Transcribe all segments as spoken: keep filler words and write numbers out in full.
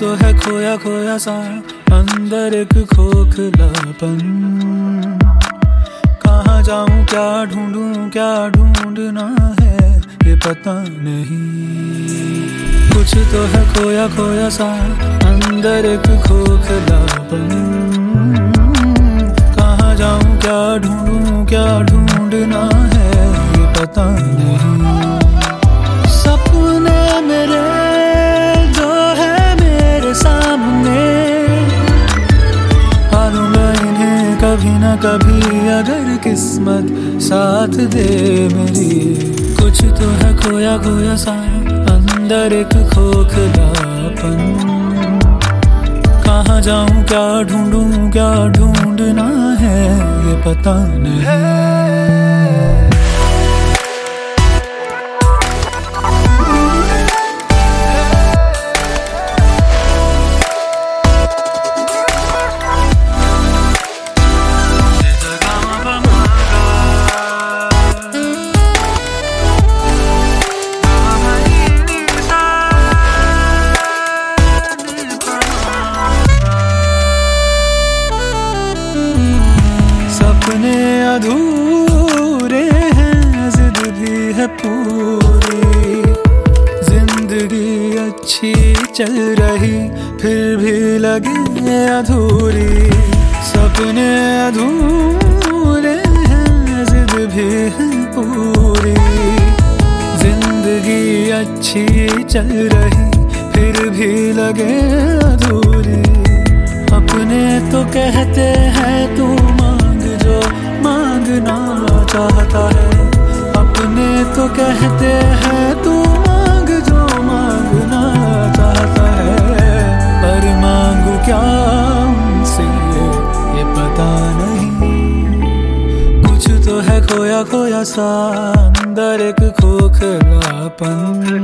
तो है खोया खोया सा अंदर एक खोखलापन। कहाँ जाऊं क्या ढूंढूं क्या ढूंढना है ये पता नहीं। कुछ तो है खोया खोया सा अंदर एक खोखलापन। कहाँ जाऊं क्या ढूंढूं क्या ढूंढना है ये पता नहीं। सपने मेरे जो है मेरे सामने पालूंगा इन्हें कभी ना कभी अगर किस्मत साथ दे मेरी। कुछ तो है खोया खोया सा अंदर एक खोखलापन। कहाँ जाऊं क्या ढूंढूं क्या ढूंढना है ये पता नहीं। सपने अधूरे हैं जिद भी है पूरी। जिंदगी अच्छी चल रही फिर भी लगे अधूरी। सपने अधूरे हैं जिद भी है पूरी। जिंदगी अच्छी चल रही फिर भी लगे अधूरी। अपने तो कहते हैं तू जो मांगना चाहता है। अपने तो कहते हैं तू मांग जो मांगना चाहता है। पर मांगू क्या उनसे ये पता नहीं। कुछ तो है खोया खोया सा अंदर एक खोखलापन।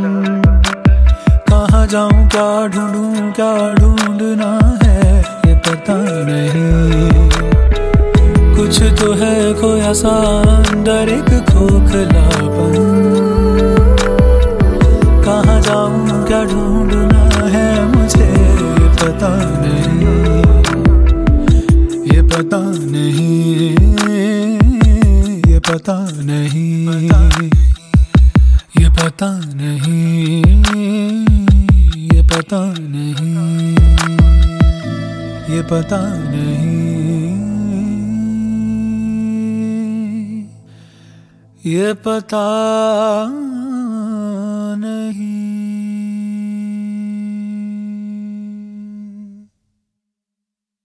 कहाँ जाऊं क्या ढूंढूं क्या ढूंढना है ये पता नहीं। कुछ तो है खोया सा अंदर एक खोखलापन। कहाँ जाऊं क्या ढूंढना है मुझे ये पता नहीं। ये पता नहीं ये पता नहीं ये पता नहीं ये पता नहीं ये पता नहीं ये पता नहीं।